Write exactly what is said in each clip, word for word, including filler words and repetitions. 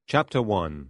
Chapter one.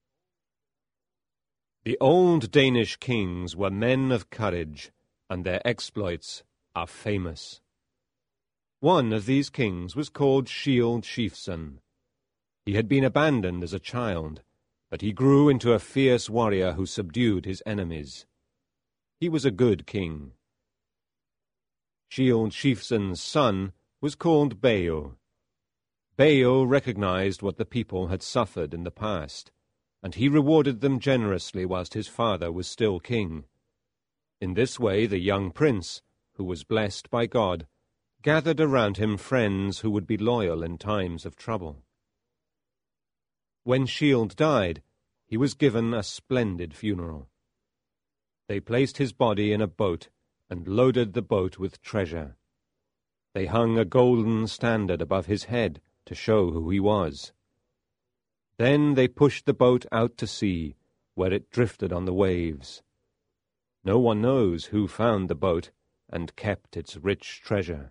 The old Danish kings were men of courage, and their exploits are famous. One of these kings was called Shield Chieftain. He had been abandoned as a child, but he grew into a fierce warrior who subdued his enemies. He was a good king. Shield Chieftain's son was called Beo. Beo recognized what the people had suffered in the past, and he rewarded them generously whilst his father was still king. In this way the young prince, who was blessed by God, gathered around him friends who would be loyal in times of trouble. When Shield died, he was given a splendid funeral. They placed his body in a boat and loaded the boat with treasure. They hung a golden standard above his head to show who he was. Then they pushed the boat out to sea, where it drifted on the waves. No one knows who found the boat and kept its rich treasure.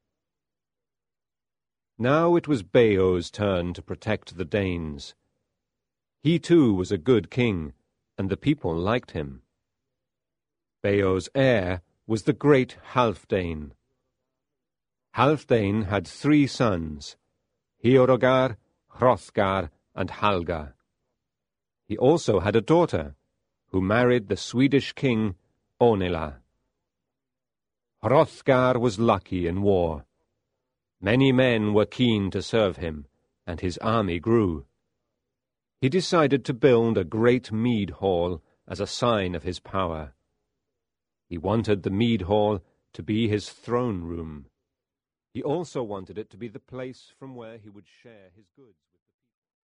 Now it was Beo's turn to protect the Danes. He too was a good king, and the people liked him. Beo's heir was the great Halfdane. Halfdane had three sons, Heorogar, Hrothgar, and Halgar. He also had a daughter, who married the Swedish king Onela. Hrothgar was lucky in war. Many men were keen to serve him, and his army grew. He decided to build a great mead hall as a sign of his power. He wanted the mead hall to be his throne room. He also wanted it to be the place from where he would share his goods.